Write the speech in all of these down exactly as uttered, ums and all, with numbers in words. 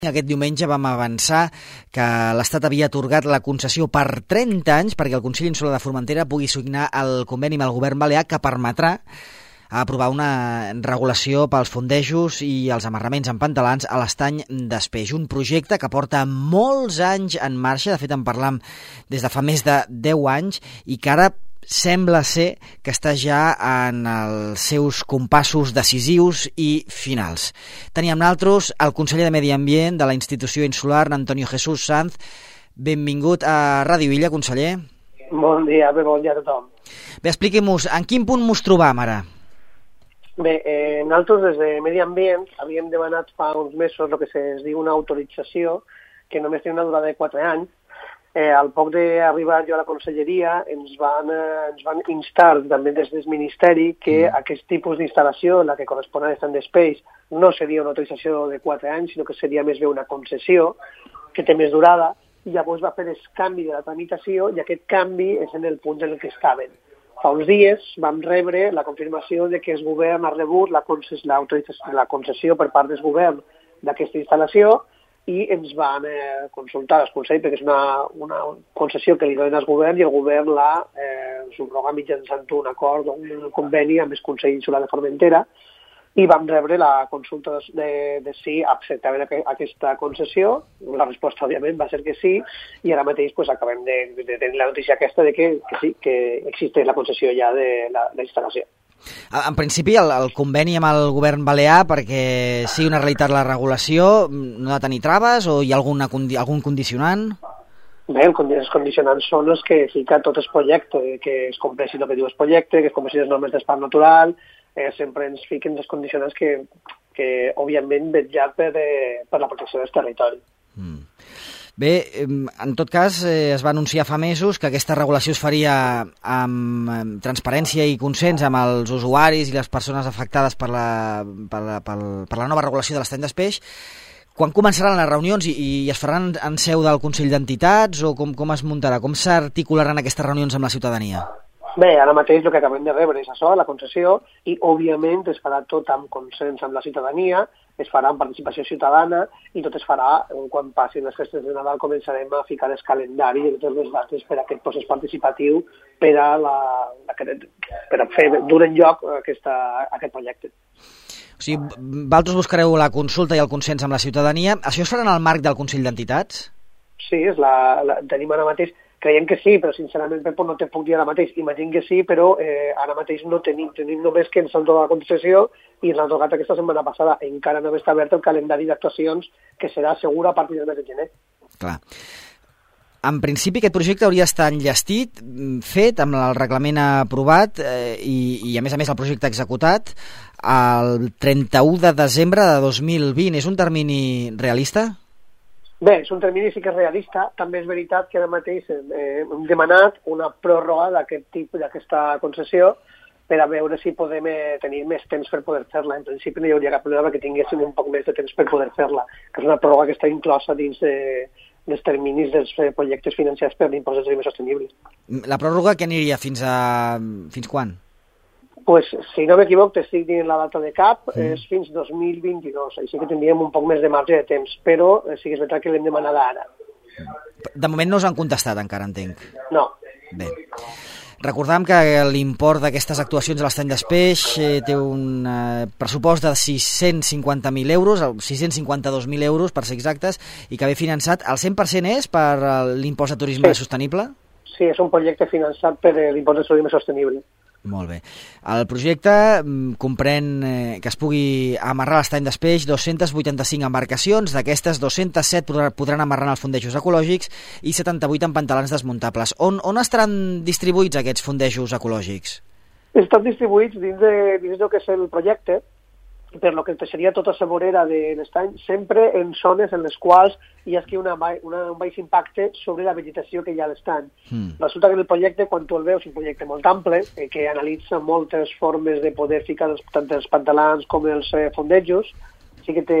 Aquest diumenge vam avançar que l'Estat havia atorgat la concessió per trenta anys perquè el Consell Insular de Formentera pugui signar el conveni amb el govern balear que permetrà aprovar una regulació pels fondejos i els amarraments en pantalans a l'estany d'Espeix. Un projecte que porta molts anys en marxa, de fet en parlam des de fa més de deu anys i que ara sembla ser que està ja en els seus compassos decisius i finals. Teníem nosaltres el conseller de Medi Ambient de la institució insular, Antonio Jesús Sanz. Benvingut a Ràdio Illa, conseller. Bon dia, bé, bon dia a tothom. Bé, expliquem-nos, en quin punt mos trobam ara? Bé, eh, nosaltres des de Medi Ambient havíem demanat fa uns mesos el que es diu una autorització que només té una durada de quatre anys. Eh, al poc d'arribar jo a la conselleria ens van, eh, ens van instar també des del Ministeri que mm. aquest tipus d'instal·lació, la que correspon a l'estany d'Espeix, no seria una autorització de quatre anys, sinó que seria més bé una concessió que té més durada, i llavors va fer el canvi de la tramitació i aquest canvi és en el punt en el que estaven. Fa uns dies vam rebre la confirmació de que el govern ha rebut la, concessió, la concessió per part del govern d'aquesta instal·lació i ens van eh, consultar al Consell perquè és una, una concessió que li donen al govern i el govern l'ha eh, subrogat mitjançant un acord o un conveni amb el Consell Insular de Formentera i vam rebre la consulta de, de, de si acceptaven aquesta concessió. La resposta, òbviament, va ser que sí i ara mateix pues, acabem de, de tenir la notícia aquesta de que, que sí, que existeix la concessió ja de la, la instal·lació. En principi, el, el conveni amb el govern balear perquè sigui una realitat la regulació no ha de tenir traves o hi ha alguna, algun condicionant? Bé, els condicionants són els que fica tot el projecte, que es compleixi el que diu el projecte, que es compleixi les normes d'espai natural, eh, sempre ens fiquen els condicionants que, que òbviament, vetllar per, eh, per la protecció del territori. Mm. Bé, en tot cas, eh, es va anunciar fa mesos que aquesta regulació es faria amb, amb transparència i consens amb els usuaris i les persones afectades per la, per la, per, per la nova regulació de l'estany d'Espeix. Quan començaran les reunions i, i es faran en seu del Consell d'Entitats o com, com es muntarà? Com s'articularan aquestes reunions amb la ciutadania? Bé, ara mateix el que acabem de rebre és això, la concessió, i òbviament es farà tot amb consens amb la ciutadania, es farà amb participació ciutadana i tot es farà quan passin les festes de Nadal, començarem a ficar el calendari de totes les dates per a aquest procés participatiu per a, la, per a fer dur en lloc aquesta, aquest projecte. O sigui, vosaltres buscareu la consulta i el consens amb la ciutadania. Això es farà en el marc del Consell d'Entitats? Sí, és la, la, tenim ara mateix. Creiem que sí, però sincerament Pepo no te puc dir ara mateix. Imagino que sí, però eh, ara mateix no tenim, tenim només que ens han donat la concessió i ens han donat aquesta setmana passada. Encara no està obert el calendari d'actuacions que serà segur a partir del mes de gener. Clar. En principi aquest projecte hauria d'estar enllestit, fet amb el reglament aprovat eh, i, i a més a més el projecte executat el trenta-u de desembre de dos mil vint. És un termini realista? Bé, és un termini sí que és realista. També és veritat que ara mateix eh, hem demanat una pròrroga d'aquest tipus, d'aquesta concessió, per a veure si podem eh, tenir més temps per poder fer-la. En principi no hi hauria cap problema que tinguéssim un poc més de temps per poder fer-la, que és una pròrroga que està inclosa dins de, dels terminis dels eh, projectes financiats per l'impost de turisme sostenible. La pròrroga que aniria fins a... fins quan? Pues, si no m'equivoco, estic dient la data de cap, mm. és fins dos mil vint-i-dos, així que tindríem un poc més de marge de temps, però sí que és veritat que l'hem demanat ara. De moment no us han contestat encara, entenc. No. Bé. Recordam que l'import d'aquestes actuacions a l'estany d'Espeix eh, té un eh, pressupost de sis-cents cinquanta mil euros, sis-cents cinquanta-dos mil euros per ser exactes, i que ve finançat, el cent per cent és per l'impost de turisme sí. sostenible? Sí, és un projecte finançat per l'impost de turisme sostenible. Molt bé. El projecte comprèn eh, que es pugui amarrar a l'estany d'Espeix dos-centes vuitanta-cinc embarcacions, d'aquestes dos-centes set podran amarrar en els fondejos ecològics i setanta-vuit en pantalans desmuntables. On, on estaran distribuïts aquests fondejos ecològics? Estan distribuïts dins de, dins del que és el projecte, per lo que seria tota la vorera de l'estany, sempre en zones en les quals hi ha una, una, un baix impacte sobre la vegetació que hi ha a l'estany. Mm. Resulta que en el projecte, quan tu el veus, és un projecte molt ample, eh, que analitza moltes formes de poder ficar tant els pantalans com els eh, fondejos, sí que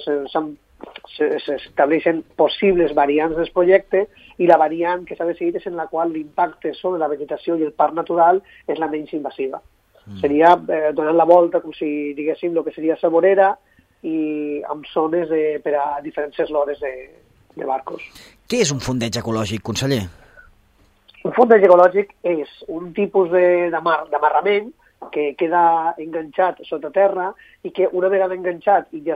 s'estableixen possibles variants del projecte i la variant que s'ha decidit és en la qual l'impacte sobre la vegetació i el parc natural és la menys invasiva. Mm. Seria eh, donant la volta com si diguéssim el que seria la vorera, i amb zones de, per a diferents eslores de, de barcos. Què és un fondeig ecològic, conseller? Un fondeig ecològic és un tipus d'amarrament que queda enganxat sota terra i que una vegada enganxat i ja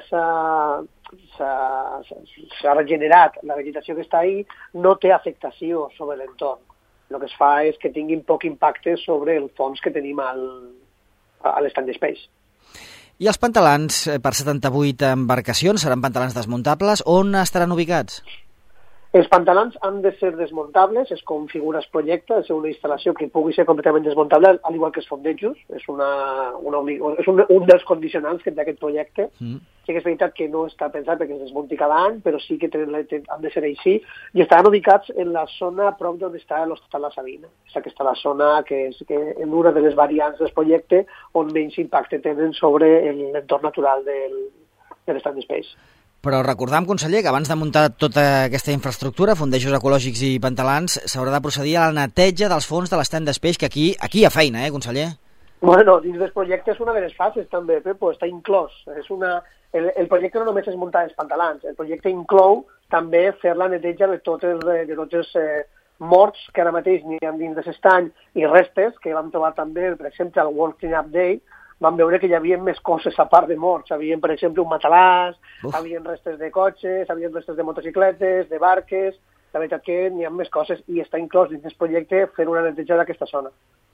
s'ha regenerat la vegetació que està ahí, no té afectació sobre l'entorn. El que es fa és que tinguin poc impacte sobre el fons que tenim al, a l'estany d'Space. I els pantalans per setanta-vuit embarcacions seran pantalans desmuntables. On estaran ubicats? Els pantalans han de ser desmuntables, es configura el projecte, és una instal·lació que pugui ser completament desmuntable, al igual que els fondejos, és, una, una, és un, un dels condicionants que té aquest projecte. Mm. Sí que és veritat que no està pensat perquè es desmunti cada any, però sí que tenen, han de ser així, i estaran ubicats en la zona prop d'on està l'Hospital La Sabina. És aquesta la zona que és que en una de les variants del projecte on menys impacte tenen sobre l'entorn natural del, de l'estany d'Space. Però recordam, conseller, que abans de muntar tota aquesta infraestructura, fondejos ecològics i pantalans, s'haurà de procedir a la neteja dels fons de l'estany d'Space, que aquí aquí hi ha feina, eh, conseller? Bueno, dins del projecte és una de les fases, també, Pepo, està inclòs. És una... el, el projecte no només és muntar els pantalans, el projecte inclou també fer la neteja de tots els, de tots els eh, morts que ara mateix n'hi ha dins de l'estany i restes, que vam trobar també, per exemple, al World Cleanup Day, vam veure que hi havia més coses a part de morts. Hi havia, per exemple, un matalàs, hi havia restes de cotxes, hi havia restes de motocicletes, de barques. La veritat que n'hi ha més coses i està inclòs dins del projecte fer una neteja d'aquesta zona.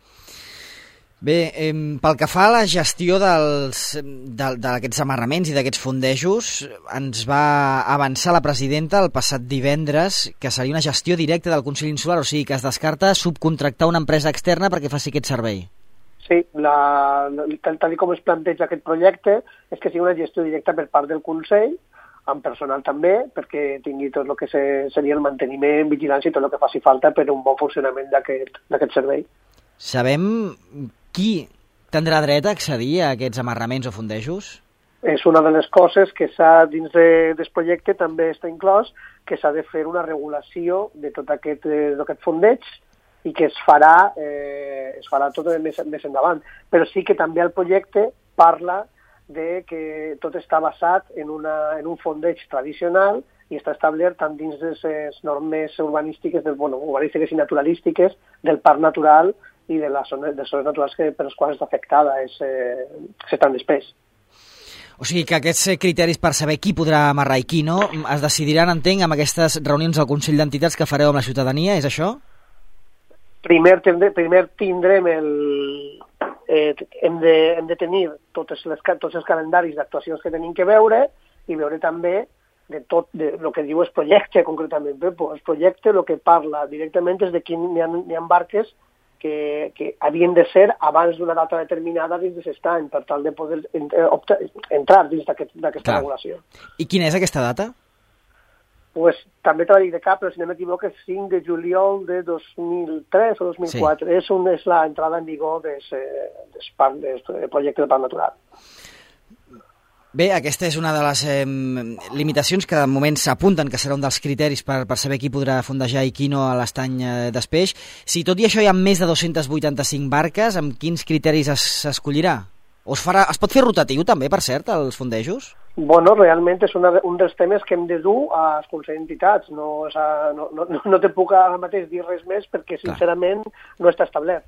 Bé, eh, pel que fa a la gestió d'aquests amarraments i d'aquests fondejos, ens va avançar la presidenta el passat divendres que seria una gestió directa del Consell Insular, o sigui que es descarta subcontractar una empresa externa perquè faci aquest servei. Sí, la, tal, tal com es planteja aquest projecte és que sigui una gestió directa per part del Consell, amb personal també, perquè tingui tot el que se, seria el manteniment, vigilància i tot el que faci falta per un bon funcionament d'aquest servei. Sabem qui tindrà dret a accedir a aquests amarraments o fondejos? És una de les coses que s'ha, dins de, del projecte també està inclòs, que s'ha de fer una regulació de tot aquest, eh, aquest fondeig, i que es farà, eh, es farà tot més, més endavant. Però sí que també el projecte parla de que tot està basat en, una, en un fondeig tradicional i està establert tant dins de les normes urbanístiques, del, bueno, urbanístiques i naturalístiques del parc natural i de les zones, de les zones naturals que, per les quals està afectada l'estany d'Space. O sigui que aquests criteris per saber qui podrà amarrar i qui no es decidiran, entenc, amb aquestes reunions del Consell d'Entitats que fareu amb la ciutadania, és això? Primer, tindre, primer tindrem el... Eh, hem, de, hem de tenir totes les, tots els calendaris d'actuacions que tenim que veure i veure també de tot de, el que diu el projecte, concretament. Pepo. El projecte el que parla directament és de quin hi ha, hi ha barques que, que havien de ser abans d'una data determinada dins de l'estany, per tal de poder optar, entrar dins d'aquesta aquest, regulació. I quina és aquesta data? Pues, també te la dic de cap, però si no m'equivoco és cinc de juliol de dos mil tres o dos mil quatre. Sí. És, un, és la entrada en vigor del projecte de parc natural. Bé, aquesta és una de les eh, limitacions que de moment s'apunten que serà un dels criteris per, per saber qui podrà fondejar i qui no a l'estany eh, d'Speix. Si tot i això hi ha més de dos-centes vuitanta-cinc barques, amb quins criteris s'escollirà? O es, farà, es pot fer rotatiu també, per cert, els fondejos? Bueno, realment és una, un dels temes que hem de dur als Consells d'Entitats. No, o sea, no, no, no te puc ara mateix dir res més perquè, sincerament, no està establert.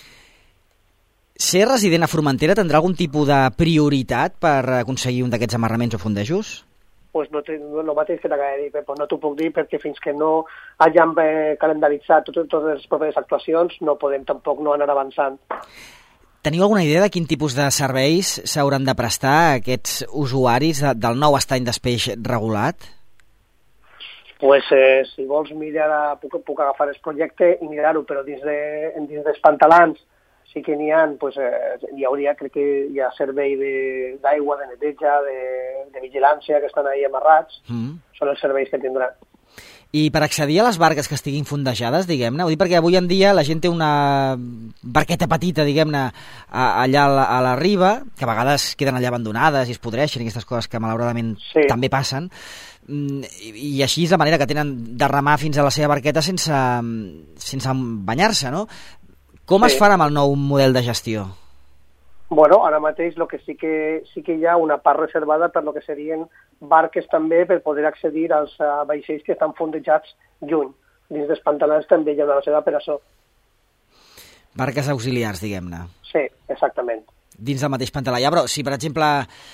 Ser resident a Formentera tindrà algun tipus de prioritat per aconseguir un d'aquests amarraments o fondejos? Pues no, no, el mateix que t'acaba de dir, Pepo. No t'ho puc dir perquè fins que no hàgim eh, calendaritzat tot, totes les properes actuacions no podem tampoc no anar avançant. Teniu alguna idea de quin tipus de serveis s'hauran de prestar a aquests usuaris de, del nou estany d'Speix regulat? Pues, eh, si vols mirar, puc, puc agafar el projecte i mirar-ho, però dins, de, dins dels pantalans sí que n'hi ha, pues, eh, hi hauria, crec que hi ha servei d'aigua, de, de neteja, de, de vigilància, que estan ahí amarrats, mm. són els serveis que tindran. I per accedir a les barques que estiguin fondejades, diguem-ne, ho dic perquè avui en dia la gent té una barqueta petita, diguem-ne, allà a la, a la riba, que a vegades queden allà abandonades i es podreixen, i aquestes coses que malauradament sí. també passen, i, i així és la manera que tenen de remar fins a la seva barqueta sense, sense banyar-se, no? Com sí. es farà amb el nou model de gestió? Bueno, ara mateix el que sí que sí que hi ha una part reservada per lo que serien barques també per poder accedir als uh, vaixells que estan fondejats lluny. Dins dels pantanals també hi ha una reserva per això. Barques auxiliars, diguem-ne. Sí, exactament. Dins del mateix pantalà. Ja, però si, per exemple,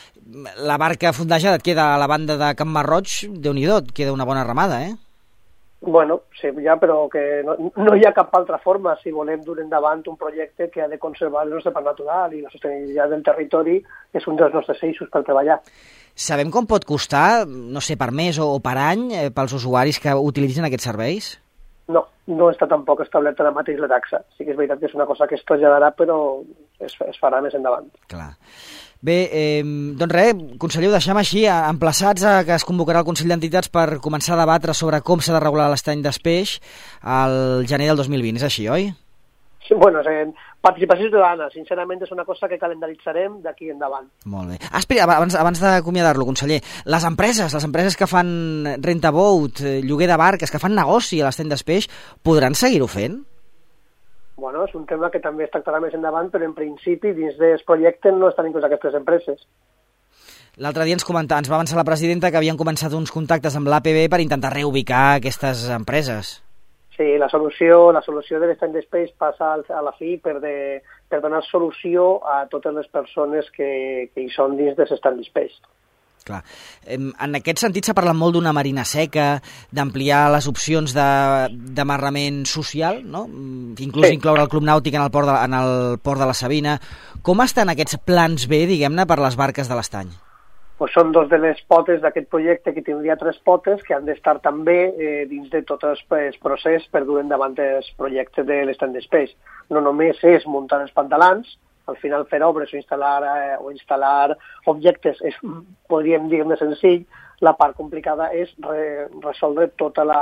la barca fondejada et queda a la banda de Can Marroig, Déu-n'hi-do, et queda una bona remada, eh? Bueno, sí, ja, però que no, no hi ha cap altra forma si volem dur endavant un projecte que ha de conservar el nostre parc natural i la sostenibilitat del territori és un dels nostres eixos per treballar. Sabem com pot costar, no sé, per mes o, o per any, eh, pels usuaris que utilitzen aquests serveis? No, no està tampoc establerta ara mateix la taxa. Sí que és veritat que és una cosa que es traslladarà, però es, es farà més endavant. Clar. Bé, eh, doncs res, conseller, ho deixem així, emplaçats a que es convocarà el Consell d'Entitats per començar a debatre sobre com s'ha de regular l'estany d'espeix al gener del dos mil vint, és així, oi? Sí, bueno, eh, participació ciutadana, sincerament és una cosa que calendaritzarem d'aquí endavant. Molt bé. Ah, espera, abans, abans d'acomiadar-lo, conseller, les empreses, les empreses que fan rentaboat, lloguer de barques, que fan negoci a l'estany d'espeix, podran seguir-ho fent? Bueno, és un tema que també es tractarà més endavant, però en principi dins dels projectes no estan inclús aquestes empreses. L'altre dia ens, comenta, ens va avançar la presidenta que havien començat uns contactes amb l'A P B per intentar reubicar aquestes empreses. Sí, la solució, la solució de l'estany d'espeix passa a la fi per, de, per donar solució a totes les persones que, que hi són dins dels estanys d'espeix. Clar. En aquest sentit s'ha parlat molt d'una marina seca, d'ampliar les opcions d'amarrament social, no? Inclús sí. Incloure el club nàutic en el, port de, en el port de la Sabina. Com estan aquests plans B, diguem-ne, per les barques de l'estany? Pues són dos de les potes d'aquest projecte que tindria tres potes que han d'estar també eh, dins de tot el procés per dur endavant els projectes de l'estany d'espeix. No només és muntar els pantalans, al final fer obres o instal·lar, eh, o instal·lar objectes és, podríem dir, més senzill. La part complicada és re, resoldre tota la,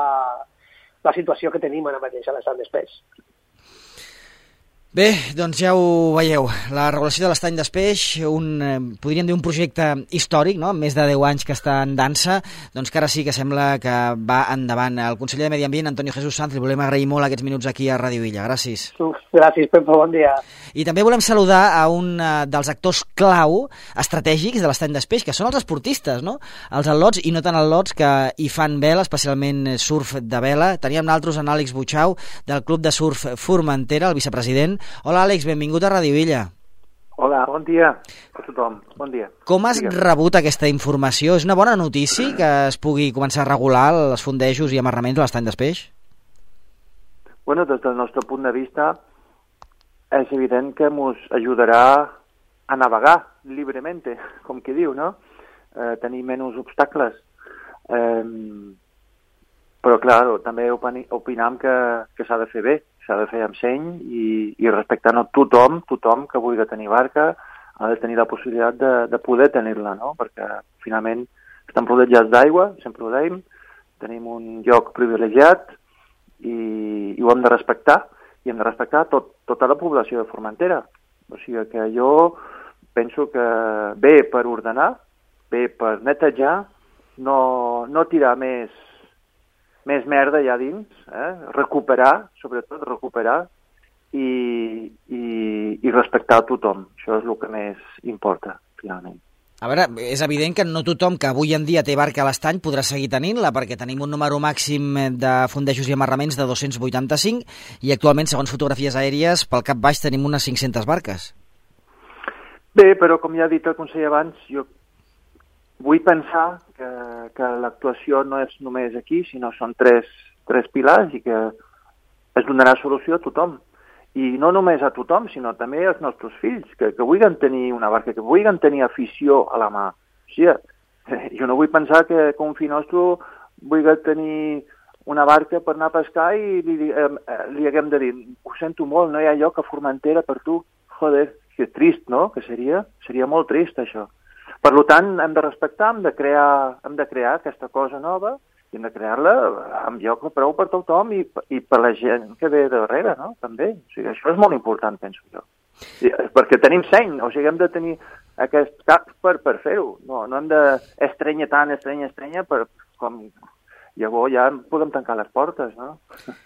la situació que tenim ara mateix a l'estany d'espeix. Bé, doncs ja ho veieu, la regulació de l'estany d'espeix, un, eh, podríem dir un projecte històric, no? Amb més de deu anys que està en dansa, doncs que ara sí que sembla que va endavant. El conseller de Medi Ambient, Antonio Jesús Sanz, li volem agrair molt aquests minuts aquí a Ràdio Illa. Gràcies. Gràcies, Pepa, bon dia. I també volem saludar a un uh, dels actors clau estratègics de l'estany d'espeix, que són els esportistes, no? Els al·lots i no tan al·lots que hi fan vela, especialment surf de vela. Teníem nosaltres en Àlex Butxau, del Club de Surf Formentera, el vicepresident. Hola, Àlex, benvingut a Ràdio Illa. Hola, bon dia a tothom, bon dia. Com has Digue'm. rebut aquesta informació? És una bona notícia que es pugui començar a regular els fondejos i amarraments de l'estany d'espeix? Bueno, des del nostre punt de vista és evident que ens ajudarà a navegar lliurement, com qui diu, no? Eh, tenir menys obstacles. Eh, però, clar, també opinem que, que s'ha de fer bé, s'ha de fer amb seny i, i respectant a tothom, tothom que vulgui tenir barca ha de tenir la possibilitat de, de poder tenir-la, no? Perquè finalment estan rodejats d'aigua, sempre ho dèiem, tenim un lloc privilegiat i, i ho hem de respectar, i hem de respectar tot, tota la població de Formentera. O sigui que jo penso que bé per ordenar, bé per netejar, no, no tirar més més merda allà dins, eh? recuperar, sobretot recuperar i, i, i respectar a tothom. Això és el que més importa, finalment. A veure, és evident que no tothom que avui en dia té barca a l'estany podrà seguir tenint-la, perquè tenim un número màxim de fondejos i amarraments de dos-cents vuitanta-cinc i actualment, segons fotografies aèries, pel cap baix tenim unes cinc-centes barques. Bé, però com ja ha dit el conseller abans, jo vull pensar que, que l'actuació no és només aquí, sinó són tres, tres pilars i que es donarà solució a tothom. I no només a tothom, sinó també als nostres fills, que, que vulguin tenir una barca, que vulguin tenir afició a la mà. O sigui, jo no vull pensar que, que un fill nostre vulgui tenir una barca per anar a pescar i li, eh, li haguem de dir, ho sento molt, no hi ha lloc a Formentera per tu. Joder, que trist, no? Que seria, seria molt trist, això. Per tant, hem de respectar, hem de crear, hem de crear aquesta cosa nova i hem de crear-la amb lloc prou per tothom i, i per la gent que ve darrere, no? També. O sigui, això és molt important, penso jo. I, perquè tenim seny, o sigui, hem de tenir aquest cap per, per fer-ho. No, no hem d'estrenya tant, estrenya, estrenya, per, com llavors ja podem tancar les portes, no?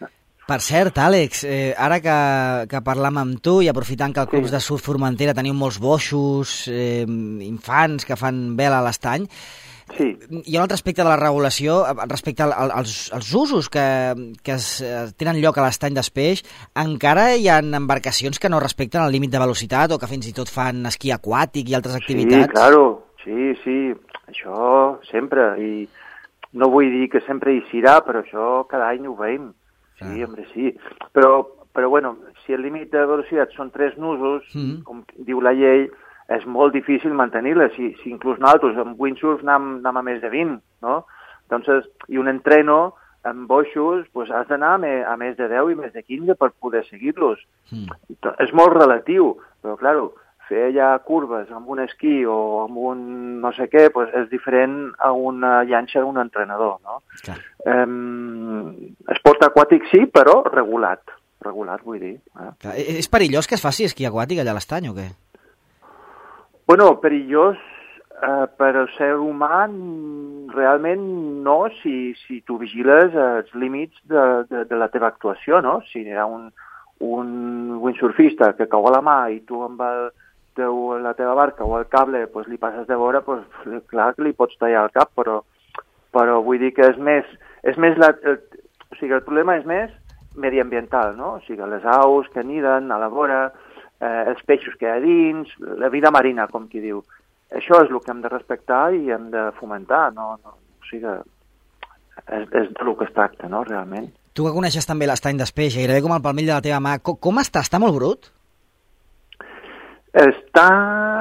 Per cert, Àlex, eh, ara que, que parlam amb tu i aprofitant que al Clubs sí. de Surf Formentera teniu molts boixos, eh, infants que fan vela a l'estany, sí. hi ha un altre aspecte de la regulació respecte al, als, als usos que, que es, tenen lloc a l'estany d'Espeix. Encara hi ha embarcacions que no respecten el límit de velocitat o que fins i tot fan esquí aquàtic i altres activitats? Sí, claro, sí, sí, això sempre, i no vull dir que sempre hi serà, però això cada any ho veiem. Sí, ah. home, sí. Però, però, bueno, si el límit de velocitat són tres nusos, mm. com diu la llei, és molt difícil mantenir-la. Si, si inclús nosaltres amb windsurf anem, anem a més de vint, no? Entonces, i un entreno amb boixos, pues has d'anar a, a més de deu i més de quinze per poder seguir-los. Mm. És molt relatiu, però, clar, fer ja curves amb un esquí o amb un no sé què, pues és diferent a una llanxa d'un entrenador, no? Clar. Um, esport aquàtic sí, però regulat. Regulat, vull dir. Eh? Clar. És perillós que es faci esquí aquàtic allà a l'estany o què? Bueno, perillós eh, per al ser humà realment no, si, si tu vigiles els límits de, de, de la teva actuació, no? Si hi ha un, un windsurfista que cau a la mà i tu amb el teu, la teva barca o el cable pues, li passes de vora, pues, clar que li pots tallar el cap, però, però vull dir que és més... És més la, el, o sigui, el problema és més mediambiental, no? O sigui, les aus que niden a la vora, eh, els peixos que hi ha dins, la vida marina, com qui diu. Això és el que hem de respectar i hem de fomentar, no? no o sigui, és, és del que es tracta, no?, realment. Tu que coneixes també l'estany d'Espeix, gairebé com el palmell de la teva mà, com, com està? Està molt brut? Està...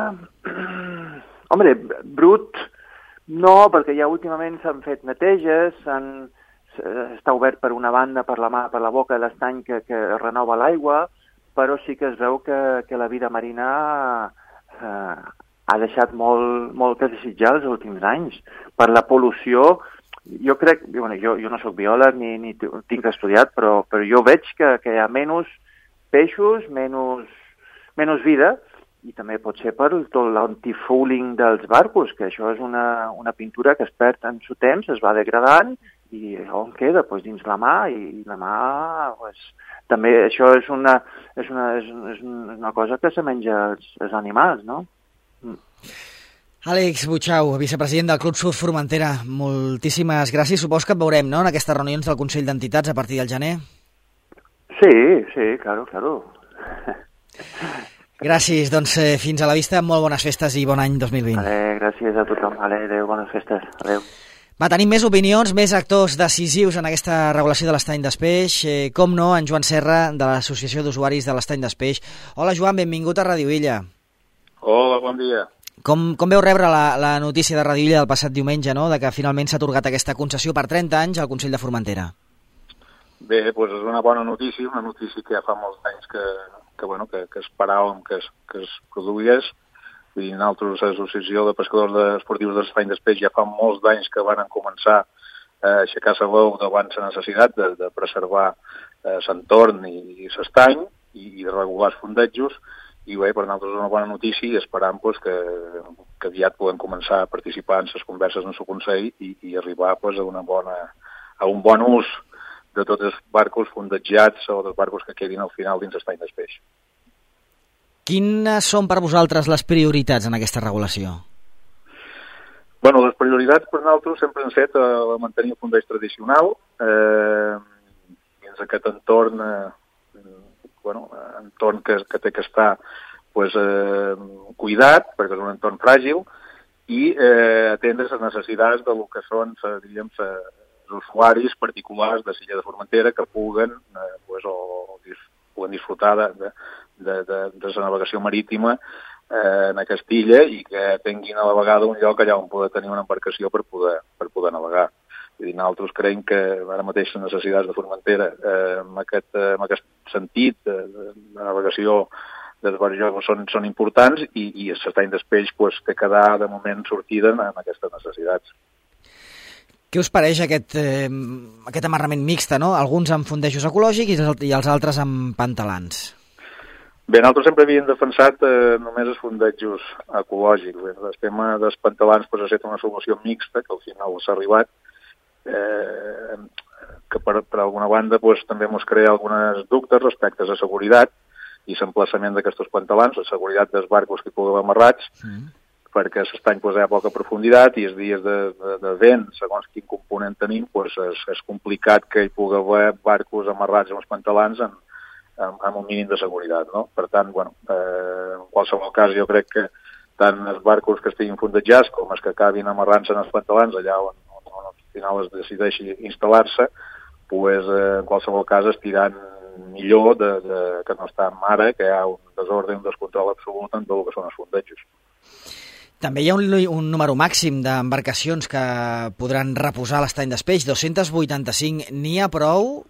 Home, brut no, perquè ja últimament s'han fet neteges, s'han... està obert per una banda, per la mà, per la boca de l'estany que, que renova l'aigua, però sí que es veu que, que la vida marina eh, ha deixat molt, molt que desitjar els últims anys. Per la pol·lució, jo crec, bueno, jo, jo no sóc biòleg ni, ni tinc estudiat, però, però jo veig que, que hi ha menys peixos, menys, menys vida, i també pot ser per tot l'antifouling dels barcos, que això és una, una pintura que es perd en su temps, es va degradant, i on queda? Pues dins la mà, i la mà, pues, també això és una, és una, és, és una cosa que se menja els, els animals, no? Mm. Àlex Butxau, vicepresident del Club Surf Formentera, moltíssimes gràcies. Supos que et veurem, no?, en aquestes reunions del Consell d'Entitats a partir del gener. Sí, sí, claro, claro. Gràcies, doncs eh, fins a la vista, molt bones festes i bon any dos mil vint. Vale, gràcies a tothom, vale, adéu, bones festes, adéu. Va, tenim més opinions, més actors decisius en aquesta regulació de l'estany d'Espeix, eh, com no, en Joan Serra, de l'Associació d'Usuaris de l'Estany d'Espeix. Hola, Joan, benvingut a Radio Illa. Hola, bon dia. Com, com veu rebre la, la notícia de Radio Illa del passat diumenge, no?, de que finalment s'ha atorgat aquesta concessió per trenta anys al Consell de Formentera? Bé, doncs és una bona notícia, una notícia que ja fa molts anys que, que, bueno, que, que esperàvem que es, que es produís. I nosaltres, l'Associació de Pescadors Esportius de l'Estany d'Espeix, ja fa molts anys que van començar a aixecar la veu davant la necessitat de, de preservar eh, l'entorn i, i l'estany i, i de regular els fondejos. I bé, per nosaltres és una bona notícia i esperam pues, que, que aviat puguem començar a participar en les converses en el Consell i, i arribar pues, a, una bona, a un bon ús de tots els barcos fondejats o dels barcos que quedin al final dins l'estany d'Espeix. Quines són per vosaltres les prioritats en aquesta regulació? Bueno, les prioritats per nosaltres sempre han set a mantenir el fondeig tradicional eh, dins aquest entorn, eh, bueno, entorn que, que té que estar pues, eh, cuidat, perquè és un entorn fràgil, i eh, atendre les necessitats de lo que són, diríem, els usuaris particulars de l'illa de Formentera que puguen, eh, pues, o, o puguen disfrutar de, de, de, de, de la navegació marítima eh, en aquesta illa i que tinguin a la vegada un lloc allà on poder tenir una embarcació per poder, per poder navegar. Vull dir, nosaltres creiem que ara mateix les necessitats de Formentera eh, en, aquest, eh, en aquest sentit de, de, de navegació dels barjos són, són importants i, i l'estany d'Espeix pues, té que dar de moment sortida en, en aquestes necessitats. Què us pareix aquest, eh, aquest amarrament mixta, no? Alguns amb fondejos ecològics i els altres amb pantalans. Bé, nosaltres sempre havíem defensat eh, només els fondejos ecològics. Bé, el tema dels pantalans pues, ha estat una solució mixta que al final s'ha arribat. Eh, que per, per alguna banda pues, també ens crea algunes dubtes respecte a seguretat i l'emplaçament d'aquests pantalans, la seguretat dels barcos que hi pugui haver amarrats, mm. perquè l'estany pues, hi ha poca profunditat i els dies de, de, de vent, segons quin component tenim, pues, és, és complicat que hi pugui haver barcos amarrats amb els pantalans en, en, en un mínim de seguretat. No? Per tant, bueno, eh, en qualsevol cas jo crec que tant els barcos que estiguin fondejats com els que acabin amarrant-se en els pantalans allà on, on, on al final es decideixi instal·lar-se, pues, eh, en qualsevol cas estiran millor de, de, que no està en mare, que hi ha un desordre i un descontrol absolut en tot el que són els fondejos. També hi ha un, un número màxim d'embarcacions que podran reposar a l'estany d'Espeix, dos-cents vuitanta-cinc. N'hi ha prou?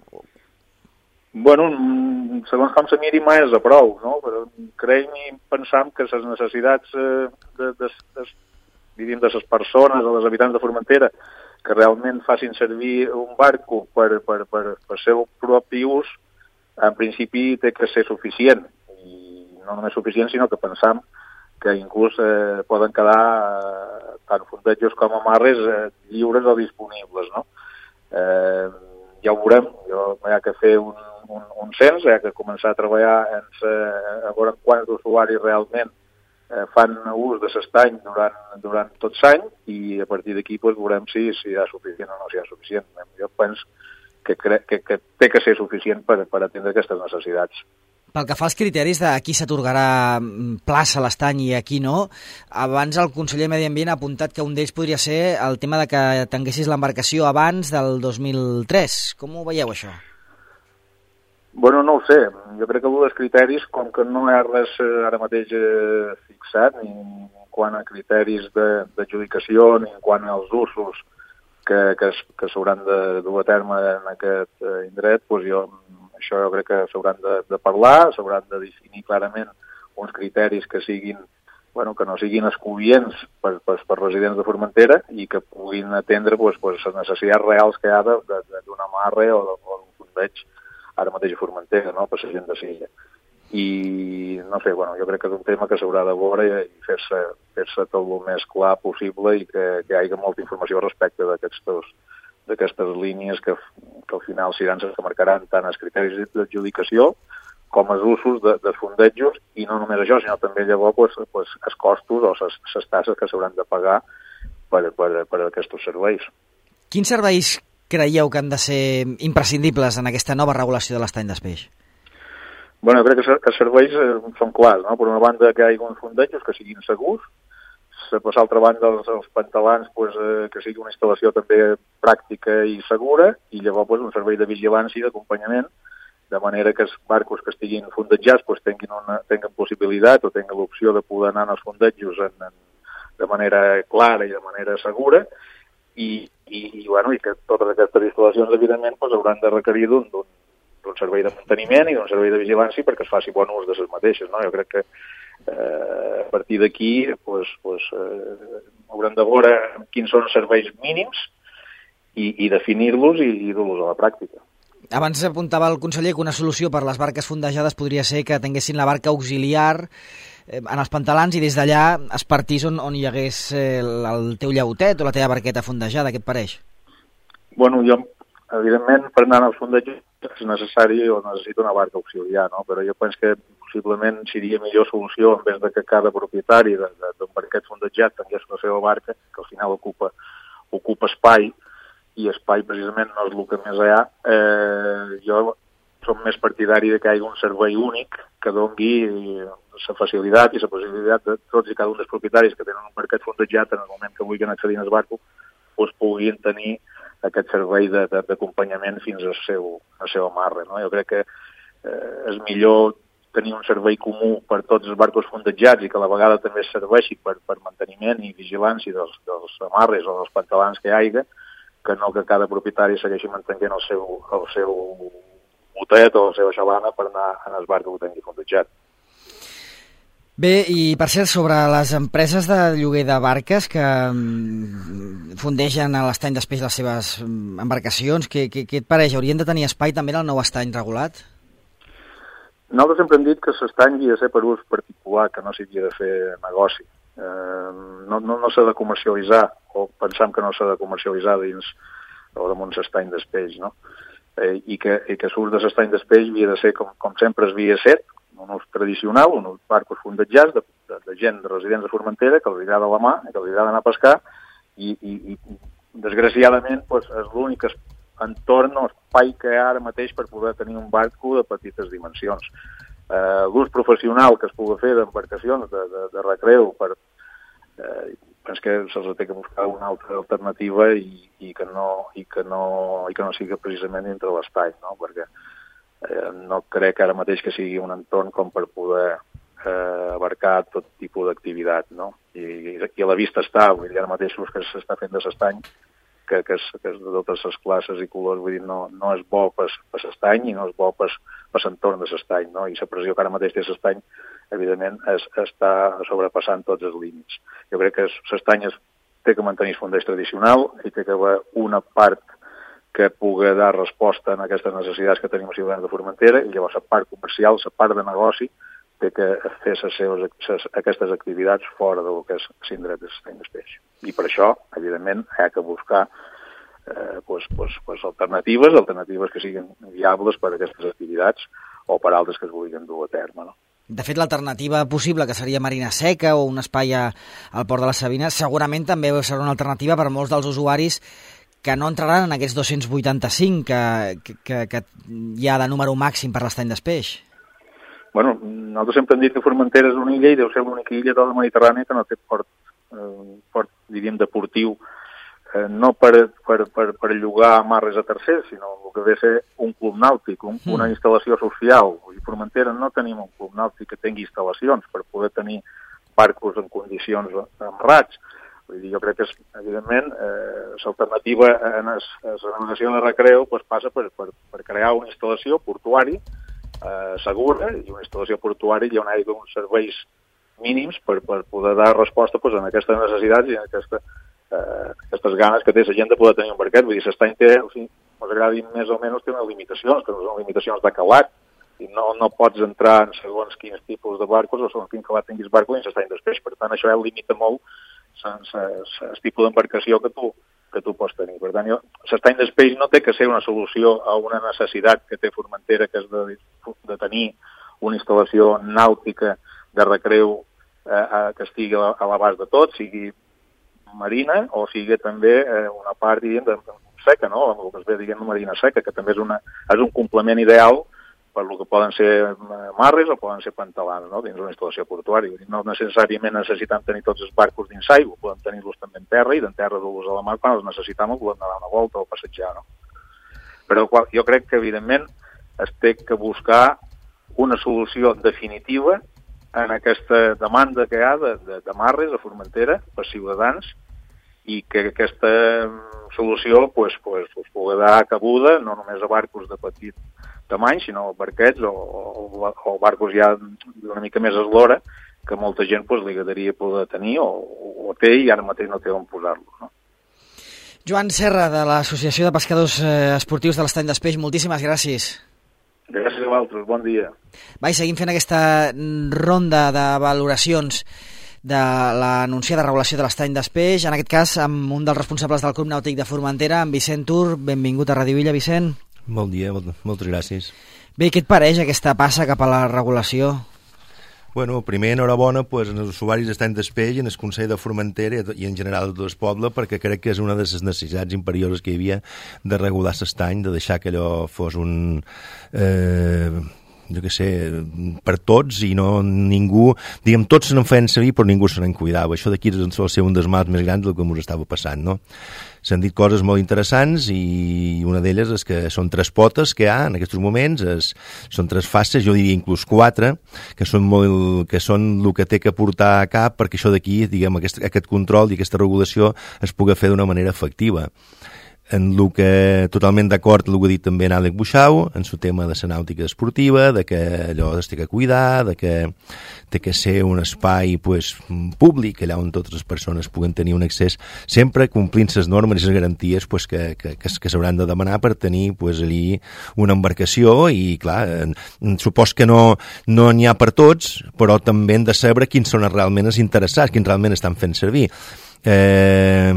Bueno, segons com se miri mai és a prou, no? Però creiem i pensam que les necessitats eh, de, de, de, de, de les persones o dels habitants de Formentera que realment facin servir un barco per, per, per, per seu propi ús, en principi té que ser suficient. I no només suficient, sinó que pensam que inclús eh, poden quedar eh, tant fondejos com amarres eh, lliures o disponibles, no? Eh, ja ho veurem, jo hi ha que fer un, un, un cens, hi ha que començar a treballar en sa, a veure quants usuaris realment eh, fan ús de l'estany durant, durant tot l'any i a partir d'aquí pues, veurem si, si hi ha suficient o no si hi ha suficient. Jo penso que, cre que, que té que ser suficient per, per atendre aquestes necessitats. Pel que fa als criteris de a qui s'atorgarà plaça a l'estany i a qui no, abans el conseller de Medi Ambient ha apuntat que un d'ells podria ser el tema de que tinguessis l'embarcació abans del dos mil tres. Com ho veieu, això? Bueno, no ho sé. Jo crec que els criteris, com que no hi ha res ara mateix eh, fixat, ni quant a criteris d'adjudicació, ni quant als usos que, que, que s'hauran de dur a terme en aquest eh, indret, doncs jo... Això jo crec que s'hauran de, de parlar, s'hauran de definir clarament uns criteris que siguin, bueno, que no siguin excloents per, per, per residents de Formentera i que puguin atendre pues, pues, les necessitats reals que hi ha d'un amarre o d'un fondeig ara mateix a Formentera, no?, per la gent de Silla. I, no sé, bueno, jo crec que és un tema que s'haurà de veure i fer-se fer-se tot el més clar possible i que, que hi hagi molta informació respecte d'aquests d'aquestes línies que, que al final seran les que marcaran tant els criteris d'adjudicació com els usos de, dels fondejos i no només això, sinó també llavors pues, pues, els costos o les tasses que s'hauran de pagar per, per, per aquests serveis. Quins serveis creieu que han de ser imprescindibles en aquesta nova regulació de l'estany d'Espeix? Bueno, jo crec que els serveis eh, són clars, no? Per una banda que hi hagi uns fondejos que siguin segurs, per l'altra banda els, els pantalans pues, eh, que sigui una instal·lació també pràctica i segura i llavors pues, un servei de vigilància i d'acompanyament de manera que els barcos que estiguin fondejats pues, tinguin, una, tinguin possibilitat o tinguin l'opció de poder anar als fondejos en, en, de manera clara i de manera segura i, i, i, bueno, i que totes aquestes instal·lacions evidentment pues, hauran de requerir d'un servei de manteniment i d'un servei de vigilància perquè es faci bon ús de les mateixes. No? Jo crec que Eh, a partir d'aquí pues, pues, eh, haurem de veure quins són els serveis mínims i, i definir-los i, i dur-los a la pràctica. Abans apuntava el conseller que una solució per les barques fondejades podria ser que tinguessin la barca auxiliar eh, en els pantalans i des d'allà es partís on, on hi hagués eh, el, el teu llautet o la teva barqueta fondejada. Què et pareix? Bueno, jo, evidentment, per anar als fondejos és necessari o necessita una barca auxiliar, no? Però jo penso que possiblement seria millor solució en vez de que cada propietari d'un barquet fondejat tingués la seva barca, que al final ocupa, ocupa espai, i espai precisament no és el que més hi ha. Eh, jo som més partidari de que hi hagi un servei únic que doni la facilitat i la possibilitat de tots i cada un dels propietaris que tenen un barquet fondejat en el moment que vulguin accedir al barco doncs puguin tenir aquest servei d'acompanyament fins al seu, al seu amarre. No? Jo crec que eh, és millor tenir un servei comú per tots els barcos fondejats i que a la vegada també serveixi per, per manteniment i vigilància dels, dels amarres o dels pantalans que hi hagi, que no que cada propietari segueixi mantenint el seu, el seu botet o la seva xavana per anar en el barc que ho tingui fondejat. Bé, i per cert, sobre les empreses de lloguer de barques que fondegen a l'estany d'Espeix les seves embarcacions, què, què, què et pareix? Haurien de tenir espai també en el nou estany regulat? Nosaltres sempre hem dit que l'estany havia de ser per ús particular, que no s'havia de fer negoci. Eh, no no, no s'ha de comercialitzar, o pensam que no s'ha de comercialitzar dins o damunt l'estany d'Espeix, no? Eh, i, que, i que surt de l'estany d'Espeix havia de ser, com, com sempre es havia set, un ús tradicional, un ús barcos fundejats de, de, de gent de residents de Formentera que els agrada la mà, que els agrada anar a pescar, i, i, i desgraciadament pues, és l'únic entorn o espai que hi ha ara mateix per poder tenir un barco de petites dimensions. Eh, l'ús professional que es pugui fer d'embarcacions de, de, de recreu per, eh, penso que se'ls ha de buscar una altra alternativa i, i, que no, i, que no, i que no sigui precisament dintre l'espai, no? Perquè eh, no crec ara mateix que sigui un entorn com per poder eh, abarcar tot tipus d'activitat, no? I, i a la vista està, vull dir, ara mateix el que s'està fent de l'estany, que, que, és, que és de totes les classes i colors, vull dir, no, no és bo per, per l'estany i no és bo per, per l'entorn de l'estany, no? I la pressió que ara mateix té l'estany, evidentment, es, està sobrepassant tots els límits. Jo crec que l'estany té que mantenir el fondeix tradicional i té que haver una part que pugui dar resposta a aquestes necessitats que tenim a ciutadans de Formentera i llavors la part comercial, la part de negoci, té que fer les seves, ses, aquestes activitats fora del que és l'indret de l'estany d'Espeix. I per això, evidentment, hi ha que buscar eh, pues, pues, pues alternatives, alternatives que siguin viables per a aquestes activitats o per altres que es vulguin dur a terme, no? De fet, l'alternativa possible, que seria Marina Seca o un espai a, al Port de la Sabina, segurament també serà una alternativa per a molts dels usuaris que no entraran en aquests dos-cents vuitanta-cinc que, que, que hi ha de número màxim per l'estany d'Espeix. Bueno, nosaltres sempre hem dit que Formentera és una illa i deu ser l'única illa de la Mediterrània que no té port, eh, port diríem, deportiu, eh, no per, per, per, per llogar amarres a tercers, sinó el que ve a ser un club nàutic, un, mm. una instal·lació social. I Formentera no tenim un club nàutic que tingui instal·lacions per poder tenir barcos en condicions amarrats. Vull dir, jo crec que, és, evidentment, eh, l'alternativa en la navegació de recreu pues, passa per, per, per crear una instal·lació portuària eh, segura i una instal·lació portuària on hi ha uns serveis mínims per, per poder dar resposta pues, a aquestes necessitats i a aquesta, eh, aquestes ganes que té la gent de poder tenir un barquet. Vull dir, l'estany té, o sigui, us agradi més o menys, té unes limitacions, que no són limitacions de calat, i no, no pots entrar en segons quins tipus de barcos o segons quin calat tinguis barco dins l'estany d'Espeix. Per tant, això ja limita molt el tipus d'embarcació que tu, que tu pots tenir. Per tant, l'estany d'Espeix no té que ser una solució a una necessitat que té Formentera, que és de, de tenir una instal·lació nàutica de recreu eh, que estigui a l'abast de tot, sigui marina o sigui també eh, una part, diguem, de seca, no? El que es ve, diguem, marina seca, que també és, una, és un complement ideal per el que poden ser marres o poden ser pantalans, no? Dins una instal·lació portuària. No necessàriament necessitem tenir tots els barcos dins aigua, podem tenir-los també en terra i d'en terra dur-los a la mar quan els necessitem o podem anar una volta o passejar, no? Però jo crec que, evidentment, es té que buscar una solució definitiva en aquesta demanda que hi ha de, de, de marres a Formentera per ciutadans i que aquesta solució pues, pues, pues, pugui dar cabuda no només a barcos de petit tamany, sinó barquets o, o, o barcos ja d'una mica més eslora que molta gent pues, li agradaria poder tenir o, o té i ara mateix no té on posar-lo, no? Joan Serra, de l'Associació de Pescadors eh, Esportius de l'Estany d'Espeix, moltíssimes gràcies. Gràcies a vosaltres, bon dia. Va, i seguim fent aquesta ronda de valoracions de l'anunciada regulació de l'Estany d'Espeix, en aquest cas amb un dels responsables del Club Nàutic de Formentera, en Vicent Tur. Benvingut a Radio Illa, Vicent. Bon dia, moltes gràcies. Bé, què et pareix aquesta passa cap a la regulació? Bueno, primer, enhorabona pues, als usuaris d'Estany d'Espeix, en el Consell de Formentera i en general de tot el poble, perquè crec que és una de les necessitats imperioses que hi havia de regular l'estany, de deixar que allò fos un... Eh, jo què sé, per tots i no ningú, diguem, tots se n'en feien servir però ningú se n'en cuidava. Això d'aquí sol ser un dels mals més grans del que ens estava passant, no? S'han dit coses molt interessants i una d'elles és que són tres potes que hi ha en aquests moments, és, són tres fases, jo diria inclús quatre, que són, molt, que són el que té que portar a cap perquè això d'aquí, diguem, aquest, aquest control i aquesta regulació es pugui fer d'una manera efectiva. En el que totalment d'acord el que ha dit també en Àlex Buixau, en el tema de la nàutica esportiva, de que allò es té que cuidar, de que té que ser un espai pues, públic, allà on totes les persones puguen tenir un accés, sempre complint les normes i les garanties pues, que, que, que, que s'hauran de demanar per tenir pues, allí una embarcació i, clar, supos que no no n'hi ha per tots, però també hem de saber quins són realment els interessats, quins realment estan fent servir. Eh...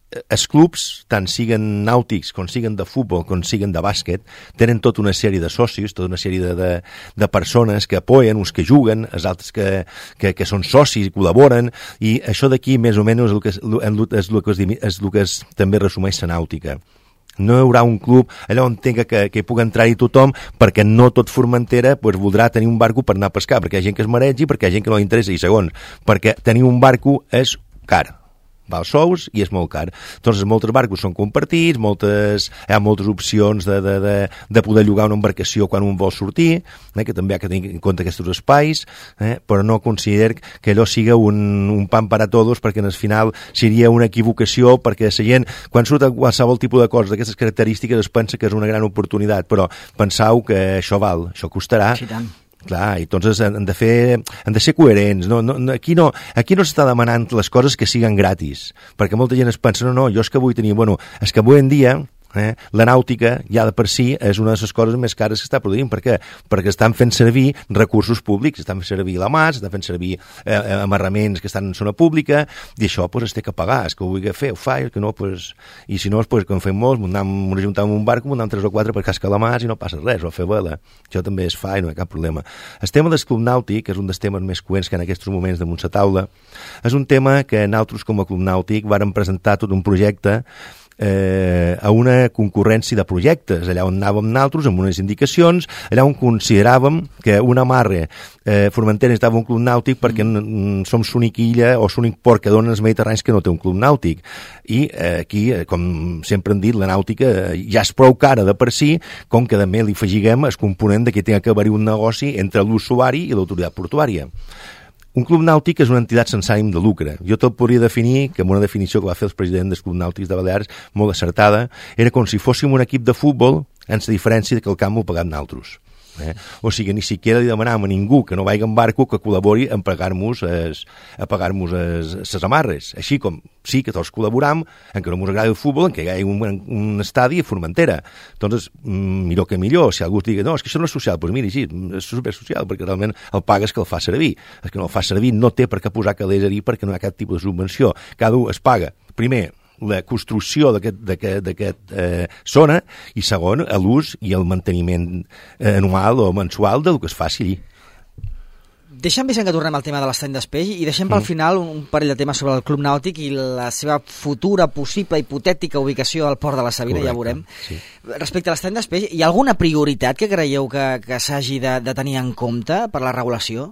els clubs, tant siguen nàutics, com siguen de futbol, com siguen de bàsquet, tenen tota una sèrie de socis, tota una sèrie de, de, de persones que apoyen, uns que juguen, els altres que, que, que són socis i col·laboren, i això d'aquí més o menys és el que, és el que, es, és el que es, també resumeix la nàutica. No hi haurà un club allà on tenga que, que pugui entrar-hi tothom, perquè no tot Formentera pues, voldrà tenir un barco per anar a pescar, perquè hi ha gent que es maregi, perquè hi ha gent que no li interessa, i segon, perquè tenir un barco és car, val sous i és molt car. Doncs molts barcos són compartits, moltes, hi ha moltes opcions de, de, de, de poder llogar una embarcació quan un vol sortir, eh, que també ha que tenir en compte aquests espais, eh, però no considero que allò siga un, un pan para todos, perquè al final seria una equivocació, perquè la gent, quan surt qualsevol tipus de coses d'aquestes característiques, es pensa que és una gran oportunitat, però penseu que això val, això costarà. Sí, tant. Clar, i entonces han de fer, han de ser coherents. No, no, aquí no, aquí no s'està demanant les coses que siguen gratis, perquè molta gent es pensa, no, no, jo és que vull tenir, bueno, és que avui en dia eh, la nàutica ja de per si és una de les coses més cares que està produint. Per què? Perquè estan fent servir recursos públics, estan fent servir la mà, estan fent servir eh, amarraments que estan en zona pública, i això pues, es té que pagar, és que ho vulgui fer, ho fa, i que no, pues, i si no, pues, com fem molts, anem a juntar un barco, anem tres o quatre per cascar la mà i no passa res, o fer vela. Això també es fa i no hi ha cap problema. El tema del club nàutic, que és un dels temes més coents que en aquests moments damunt la taula, és un tema que nosaltres com a club nàutic vàrem presentar tot un projecte eh, a una concurrència de projectes, allà on anàvem nosaltres, amb unes indicacions, allà on consideràvem que una amarre eh, Formentera estava un club nàutic perquè mm. som l'única illa o l'únic port que donen els mediterranis que no té un club nàutic. I eh, aquí, eh, com sempre hem dit, la nàutica eh, ja és prou cara de per si, com que també li afegiguem el component de que té que haver un negoci entre l'usuari i l'autoritat portuària. Un club nàutic és una entitat sense ànim de lucre. Jo te'l podria definir, que amb una definició que va fer el president dels clubs nàutics de Balears, molt acertada, era com si fóssim un equip de futbol, en la diferència que el camp ho pagat nosaltres. Eh? O sigui, ni siquiera li demanàvem a ningú que no vagi en barco que col·labori en pagar-nos es, a pagar-nos les amarres. Així com sí que tots col·laboram en que no ens agrada el futbol, en que hi hagi un, un estadi a Formentera. Doncs millor que millor. Si algú digui, no, és que això no és social, doncs miri, sí, és supersocial, perquè realment el paga és que el fa servir. És que no el fa servir no té per què posar calés-hi perquè no hi ha cap tipus de subvenció. Cada un es paga, primer, la construcció d'aquesta eh, zona, i segon, l'ús i el manteniment eh, anual o mensual del que es faci allí. Deixem, Vicent, que tornem al tema de l'estany d'Espeix i deixem pel mm. final un parell de temes sobre el club nàutic i la seva futura, possible, hipotètica ubicació al port de la Sabina. Correcte, ja veurem. Sí. Respecte a l'estany d'Espeix, hi ha alguna prioritat que creieu que, que s'hagi de, de tenir en compte per la regulació?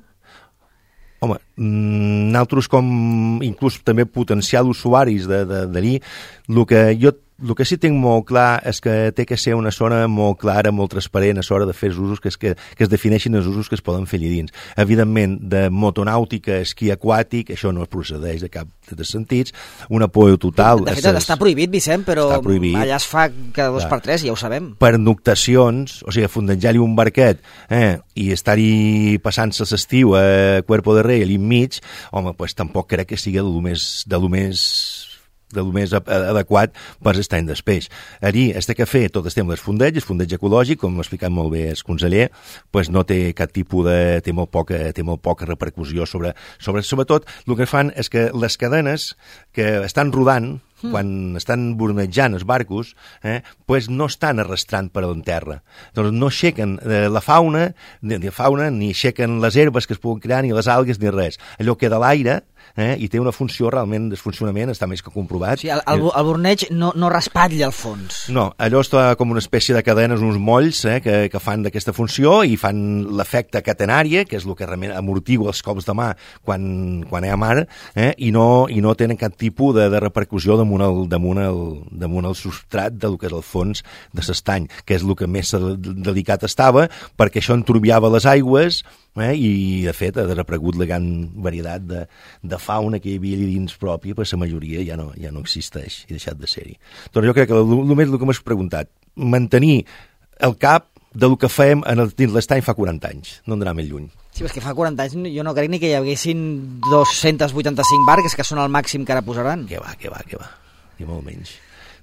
Home, nosaltres com inclús també potencial usuaris d'allí, el que jo el que sí tinc molt clar és que té que ser una zona molt clara, molt transparent a l'hora de fer els usos, que es, que, que es defineixin els usos que es poden fer allà dins. Evidentment, de motonàutica, esquí aquàtic, això no es procedeix de cap dels sentits. Un apoyo total... De fet, es... està prohibit, Vicent, però prohibit. Allà es fa cada dos Clar. per tres, ja ho sabem. Per noctacions, o sigui, fondejar-hi un barquet eh, i estar-hi passant-se l'estiu a Cuerpo de Rey, allà enmig, home, pues, tampoc crec que sigui de lo més... De lo més de lo més adequat per l'estany d'Espeix. Allí es té que fer tot el tema del fondeig, el fondeig ecològic, com m'ha explicat molt bé el conseller, pues no té cap tipus de... té molt poca, té molt poca repercussió sobre, sobre... Sobretot, el que fan és que les cadenes que estan rodant, mm. quan estan bornejant els barcos, eh, pues no estan arrastrant per en terra. Doncs no aixequen eh, la fauna, ni la fauna, ni aixequen les herbes que es poden crear, ni les algues, ni res. Allò queda a l'aire, eh, i té una funció realment, el funcionament està més que comprovat. Sí, el, el, el borneig no, no raspatlla al fons. No, allò està com una espècie de cadenes, uns molls eh, que, que fan d'aquesta funció i fan l'efecte catenària, que és el que realment amortigua els cops de mà quan, quan hi ha mar, eh, i, no, i no tenen cap tipus de, de repercussió damunt el, damunt, el, damunt el substrat del que és el fons de l'estany, que és el que més delicat estava, perquè això enturbiava les aigües, eh, i de fet ha desaparegut la gran varietat de, de fauna que hi havia allà dins pròpia, però la majoria ja no, ja no existeix i ha deixat de ser-hi. Doncs jo crec que només el que m'has preguntat, mantenir el cap del que fèiem en el, dins l'estany fa quaranta anys, no anirà més lluny. Sí, és que fa quaranta anys jo no crec ni que hi haguessin dos-cents vuitanta-cinc barques, que són el màxim que ara posaran. Que va, que va, que va, i molt menys.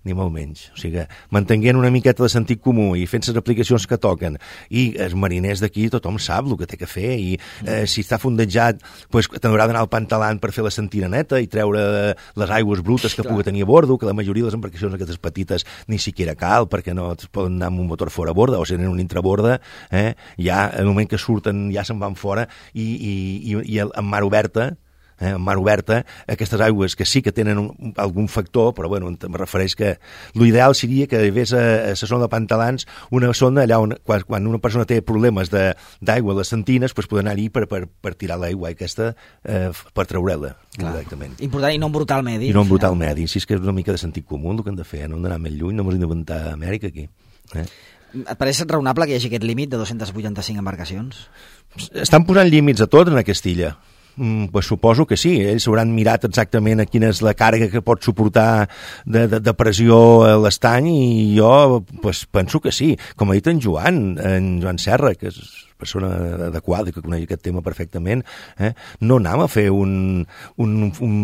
ni molt menys. O sigui, mantenint una miqueta de sentit comú i fent les aplicacions que toquen, i els mariners d'aquí tothom sap el que té que fer, i eh, si està fondejat, pues, t'haurà d'anar al pantalant per fer la sentina neta i treure les aigües brutes que Clar. pugui tenir a bordo, que la majoria de les embarcacions aquestes petites ni siquiera cal, perquè no es poden anar amb un motor fora a borda, o si tenen un intraborda, eh, ja en el moment que surten ja se'n van fora, i, i, i, i en mar oberta, Eh, en mar oberta, aquestes aigües que sí que tenen un, algun factor, però bueno, em refereix que l'ideal seria que hi hagués a, a la zona de pantalans una zona allà on quan, quan una persona té problemes d'aigua a les sentines, pues, poder anar-hi per, per, per tirar l'aigua aquesta eh, per treure-la directament. Important, i no embrutar el medi. I no embrutar el medi, si és que és una mica de sentit comú el que hem de fer, no hem d'anar més lluny, no hem d'inventar Amèrica aquí. Eh? Et pareix raonable que hi hagi aquest límit de dos-centes vuitanta-cinc embarcacions? Estan posant límits a tot en aquesta illa. Mm, pues suposo que sí, ells hauran mirat exactament a quina és la càrrega que pot suportar de, de, de pressió a l'estany, i jo pues, penso que sí. Com ha dit en Joan, en Joan Serra, que és persona adequada, que coneix aquest tema perfectament, eh? no anem a fer un, un, un,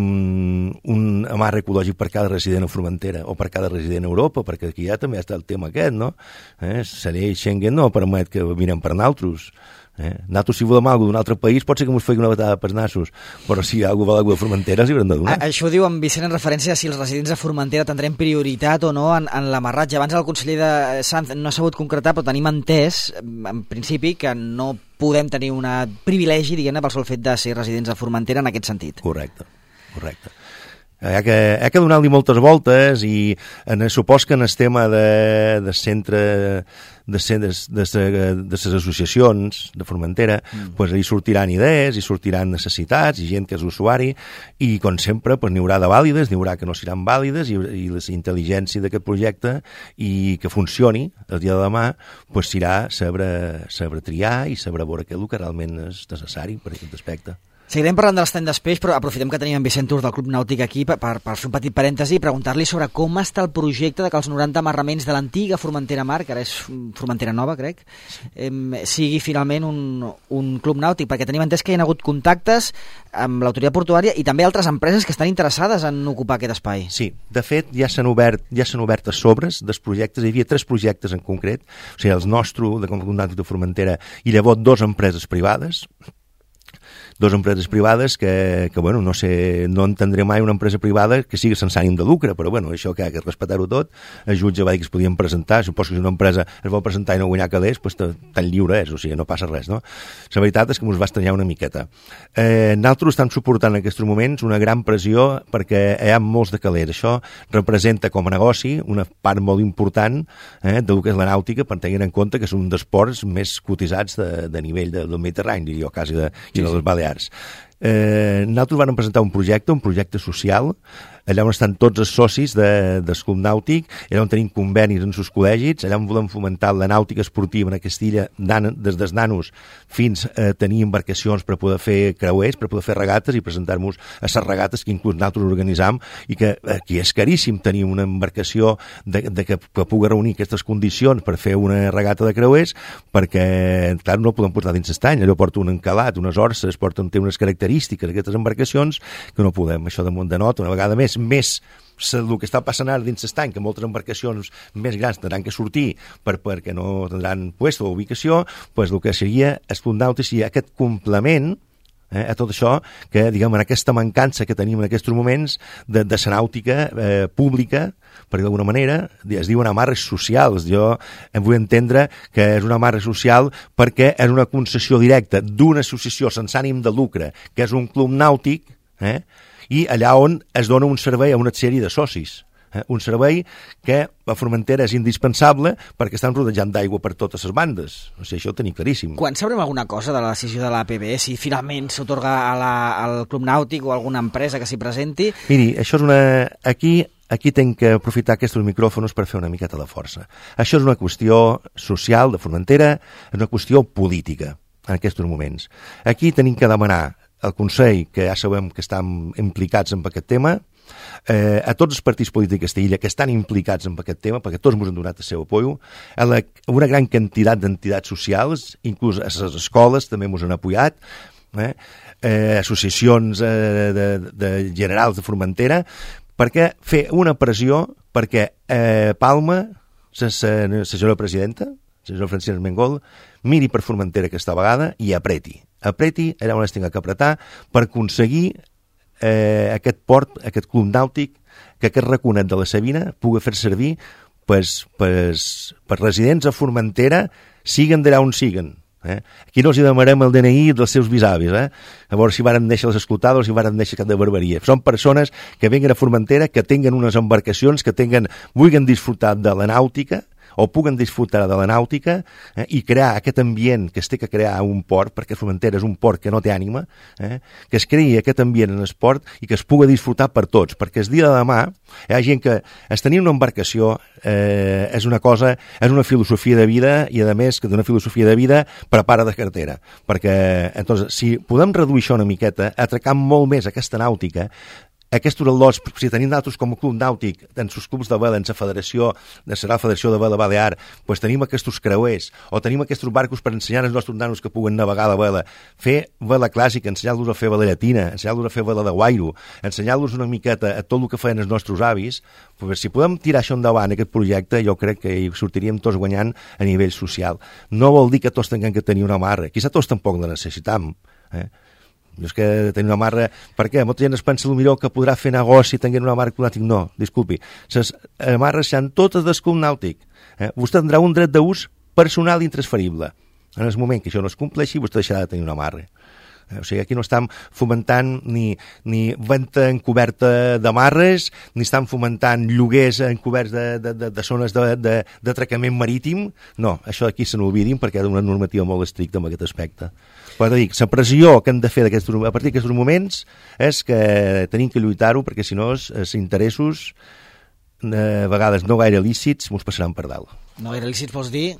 un amarre ecològic per cada resident a Formentera o per cada resident a Europa, perquè aquí ja també està el tema aquest, no? Eh? La llei Schengen no permet que mirem per naltros. Eh? Nosaltres, si volem alguna d'un altre país, pot ser que ens faci una batada pels nassos, però si hi ha algú vol alguna de Formentera, els hi haurem de donar. A, això ho diu en Vicent en referència a si els residents de Formentera tindrem prioritat o no en, en l'amarratge. Abans el conseller de Sanz no ha sabut concretar, però tenim entès, en principi, que no podem tenir un privilegi, diguem-ne, pel sol fet de ser residents de Formentera en aquest sentit. Correcte, correcte. Hi ha que, hi ha que donar-li moltes voltes, i en el supòs que en el tema de, de centre de les de, de, de associacions de Formentera, mm. pues, hi sortiran idees, hi sortiran necessitats, i gent que és usuari, i com sempre pues, n'hi haurà de vàlides, n'hi haurà que no seran vàlides, i, i la intel·ligència d'aquest projecte, i que funcioni el dia de demà, pues, serà saber, saber triar i saber veure què és el que realment és necessari per aquest aspecte. Seguirem parlant de l'estany després, però aprofitem que tenim en Vicent Tours del Club Nàutic aquí per, per, per fer un petit parèntesi i preguntar-li sobre com està el projecte de que els noranta amarraments de l'antiga Formentera Mar, que ara és Formentera Nova, crec, eh, sigui finalment un, un club nàutic, perquè tenim entès que hi ha hagut contactes amb l'autoritat portuària i també altres empreses que estan interessades en ocupar aquest espai. Sí, de fet ja s'han obert, ja s'han obert a sobres dels projectes, hi havia tres projectes en concret, o sigui, els nostres, de Club Nàutic de Formentera, i llavors dos empreses privades, dos empreses privades que, que bueno, no sé, no entendré mai una empresa privada que sigui sense ànim de lucre, però bueno, això que ha que respectar-ho tot. El jutge va dir que es podien presentar, suposo que si una empresa es vol presentar i no guanyar calés, pues tan lliure és, o sigui, no passa res, no? La veritat és que ens va estranyar una miqueta. Eh, nosaltres estem suportant en aquests moments una gran pressió perquè hi ha molts de calés. Això representa com a negoci una part molt important eh, del que és la nàutica, per tenir en compte que és un dels ports més cotitzats de, de nivell de, del Mediterrani, diria jo, quasi de, i de les Balears. Eh, nosaltres vam presentar un projecte, un projecte social, allà on estan tots els socis de, del Club Nàutic, allà on tenim convenis en els col·legis, allà on volem fomentar la nàutica esportiva en aquesta illa, des dels nanos fins a tenir embarcacions per poder fer creuers, per poder fer regates i presentar-nos a les regates que inclús nosaltres organitzam, i que aquí és caríssim tenir una embarcació de, de que, que pugui reunir aquestes condicions per fer una regata de creuers, perquè clar, no podem portar dins l'estany, allò porta un encalat, unes orces, porten, té unes característiques aquestes embarcacions que no podem, això de munt de nota, una vegada més més el que està passant ara dins l'estany, que moltes embarcacions més grans tindran que sortir per, perquè no tindran puesto o ubicació, pues el que seria el Club Nàutic seria aquest complement eh, a tot això, que diguem en aquesta mancança que tenim en aquests moments de, de la nàutica eh, pública, perquè d'alguna manera es diuen amarres socials. Jo em vull entendre que és una amarre social perquè és una concessió directa d'una associació sense ànim de lucre, que és un club nàutic, eh, i allà on es dona un servei a una sèrie de socis. Eh? Un servei que a Formentera és indispensable perquè estan rodejant d'aigua per totes les bandes. O sigui, això ho tenim claríssim. Quan sabrem alguna cosa de la decisió de l'A P B, si finalment s'atorga a la, al Club Nàutic o a alguna empresa que s'hi presenti? Miri, això és una... Aquí, aquí tenc que aprofitar aquests micròfons per fer una miqueta de força. Això és una qüestió social de Formentera, és una qüestió política en aquests moments. Aquí tenim que demanar al Consell, que ja sabem que estan implicats en aquest tema, eh, a tots els partits polítics d'illa que estan implicats en aquest tema, perquè tots ens han donat el seu apoyo, a la, una gran quantitat d'entitats socials, inclús a les escoles també ens han apoyat, eh, eh, associacions eh, de, de generals de Formentera, perquè fer una pressió perquè eh, Palma, la senyora presidenta, la senyora Francina Armengol, miri per Formentera aquesta vegada i apreti. Apreti allà on es tinga que apretar per aconseguir eh, aquest port, aquest club nàutic, que aquest raconet de la Sabina pugui fer servir pues, pues, per residents a Formentera, siguen d'allà on siguen. Eh? Aquí no els hi demanarem el D N I dels seus bisavis, eh? Llavors si varen néixer les esclotades o si varen néixer cap de barbaria. Són persones que venguen a Formentera, que tinguen unes embarcacions, que tinguen, vulguin disfrutar de la nàutica, o puguen disfrutar de la nàutica eh, i crear aquest ambient que es té que crear a un port, perquè Formentera és un port que no té ànima, eh, que es creï aquest ambient en esport i que es pugui disfrutar per tots, perquè el dia de demà hi ha gent que es tenir una embarcació eh, és una cosa, és una filosofia de vida i a més que d'una filosofia de vida prepara de cartera, perquè entonces, si podem reduir això una miqueta, atracar molt més aquesta nàutica, aquests al·lots, si tenim nosaltres com a club nàutic, en els clubs de vela, en la federació, de la Federació de Vela Balear, pues tenim aquests creuers, o tenim aquests barcos per ensenyar als nostres nanos que puguen navegar la vela, fer vela clàssica, ensenyar-los a fer vela llatina, ensenyar-los a fer vela de guairo, ensenyar-los una miqueta a tot el que feien els nostres avis, pues si podem tirar això endavant, aquest projecte, jo crec que hi sortiríem tots guanyant a nivell social. No vol dir que tots tinguem que tenir una amarra, quizá tots tampoc la necessitam, eh? Jo és que tenir una amarra... Per què? Molta gent es pensa millor que podrà fer negoci tenint una amarra nàutic. No, disculpi. Les amarres seran totes del club nàutic. Eh? Vostè tindrà un dret d'ús personal i intransferible. En el moment que això no es compleixi, vostè deixarà de tenir una amarra. O sigui, aquí no estem fomentant ni, ni venda encoberta d'amarres, ni estem fomentant lloguers encoberts de, de, de, de zones d'atracament marítim. No, això d'aquí se n'olvidin perquè hi ha una normativa molt estricta en aquest aspecte. Però dic, la pressió que hem de fer a partir d'aquests moments és que tenim que lluitar-ho perquè si no els interessos a vegades no gaire lícits mos passaran per dalt. No gaire lícits vols dir?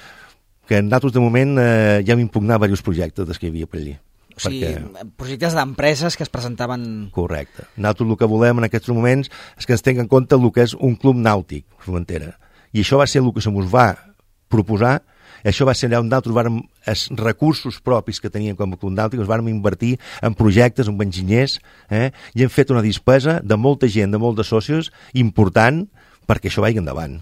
Que nosaltres de moment eh, ja hem impugnat diversos projectes des que hi havia per allí. O sigui, perquè... projectes d'empreses que es presentaven... Correcte. Nosaltres el que volem en aquests moments és que ens tingui en compte el que és un club nàutic, Formentera. I això va ser el que se mos va proposar, i això va ser allà on nosaltres vàrem, els recursos propis que teníem com a club nàutic, els vàrem invertir en projectes, en enginyers, eh? I hem fet una despesa de molta gent, de molts de socis, important perquè això vagi endavant.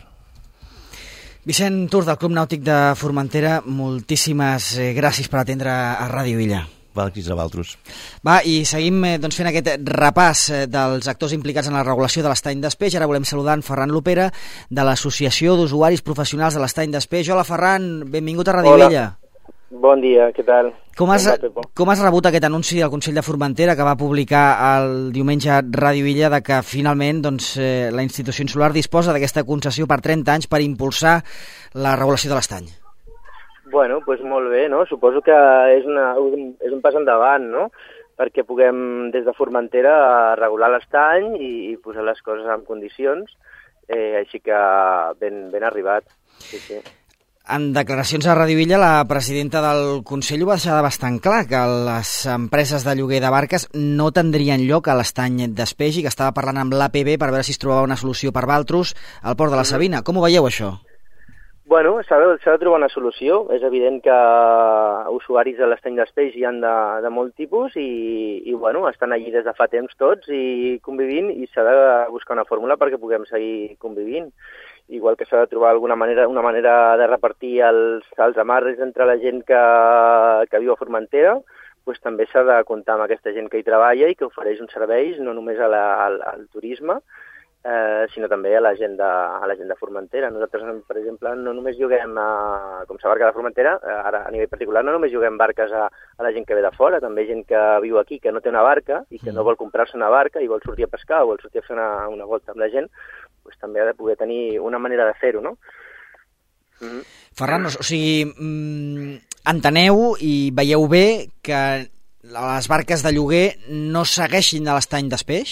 Vicent Tur, del Club Nàutic de Formentera, moltíssimes gràcies per atendre a Ràdio Illa. Gràcies a vosaltres. Va, i seguim eh, doncs, fent aquest repàs eh, dels actors implicats en la regulació de l'estany d'espeix. Ara volem saludar en Ferran Lopera, de l'Associació d'Usuaris Professionals de l'Estany d'Espeix. Hola, Ferran, benvingut a Ràdio Hola. Illa. Bon dia, què tal? Com has, com has rebut aquest anunci del Consell de Formentera que va publicar el diumenge Ràdio Illa de que finalment doncs, eh, la institució insular disposa d'aquesta concessió per trenta anys per impulsar la regulació de l'estany? Bueno, doncs molt bé, no? Suposo que és, una, un, és un pas endavant, no? Perquè puguem des de Formentera regular l'estany i, i posar les coses en condicions, eh, així que ben, ben arribat. Sí, sí. En declaracions a Ràdio Illa, la presidenta del Consell ho va deixar bastant clar, que les empreses de lloguer de barques no tindrien lloc a l'estany d'Espeix i que estava parlant amb l'A P B per veure si es trobava una solució per Valtros al port de la Sabina. Com ho veieu, això? Bueno, s'ha de, s'ha de trobar una solució. És evident que usuaris de l'estany d'Espeix hi han de, de molt tipus i, i bueno, estan allí des de fa temps tots i convivint i s'ha de buscar una fórmula perquè puguem seguir convivint. Igual que s'ha de trobar alguna manera, una manera de repartir els, els amarres entre la gent que, que viu a Formentera, doncs també s'ha de comptar amb aquesta gent que hi treballa i que ofereix uns serveis no només a la, al, al turisme, eh, sinó també a la gent de, a la gent de Formentera. Nosaltres, per exemple, no només juguem, a, com s'abarca de Formentera, ara a nivell particular, no només juguem barques a, a la gent que ve de fora, també gent que viu aquí, que no té una barca i que no vol comprar-se una barca i vol sortir a pescar o vol sortir a fer una, una volta amb la gent, doncs també ha de poder tenir una manera de fer-ho, no? Mm-hmm. Ferran, o sigui, mm, enteneu i veieu bé que les barques de lloguer no segueixin a l'estany d'Espeix?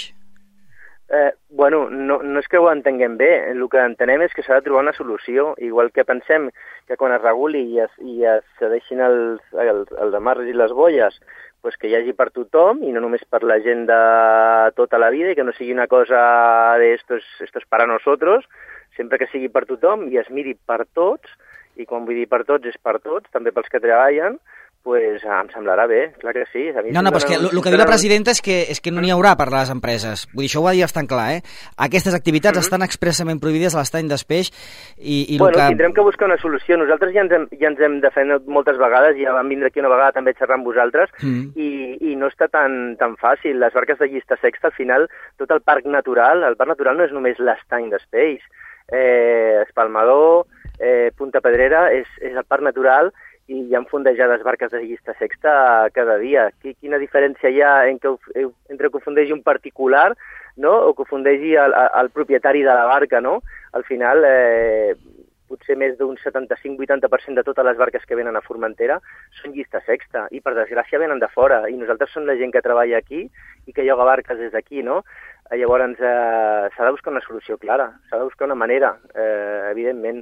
Eh, bueno, no, no és que ho entenguem bé, el que entenem és que s'ha de trobar una solució, igual que pensem que quan es reguli i es, i es cedeixin els, els, els amarres i les bolles, pues que hi hagi per tothom i no només per la gent de tota la vida i que no sigui una cosa de esto es, esto es para nosotros, sempre que sigui per tothom i es miri per tots, i quan vull dir per tots és per tots, també pels que treballen, pues em semblarà bé, clar que sí. A mi no, no, però és que el que diu la presidenta és que, és que no n'hi haurà per les empreses. Vull dir, això ho va dir bastant clar, eh? Aquestes activitats mm-hmm. estan expressament prohibides a l'estany d'Espeix i, i bueno, que... tindrem que buscar una solució. Nosaltres ja ens hem, ja ens hem defendit moltes vegades, ja vam vindre aquí una vegada també a xerrar amb vosaltres, mm. i, i no està tan, tan fàcil. Les barques de llista sexta, al final, tot el parc natural, el parc natural no és només l'estany d'Espeix. Eh, Espalmador, eh, Punta Pedrera, és, és el parc natural, i hi ha fondejades barques de llista sexta cada dia. Quina diferència hi ha entre, entre que ho fondegi un particular, no?, o que ho fondegi el, el propietari de la barca, no? Al final, eh, potser més d'un setanta-cinc a vuitanta per cent de totes les barques que venen a Formentera són llista sexta, i per desgràcia venen de fora, i nosaltres som la gent que treballa aquí i que lloga barques des d'aquí, no? Llavors, eh, s'ha de buscar una solució clara, s'ha de buscar una manera, eh, evidentment.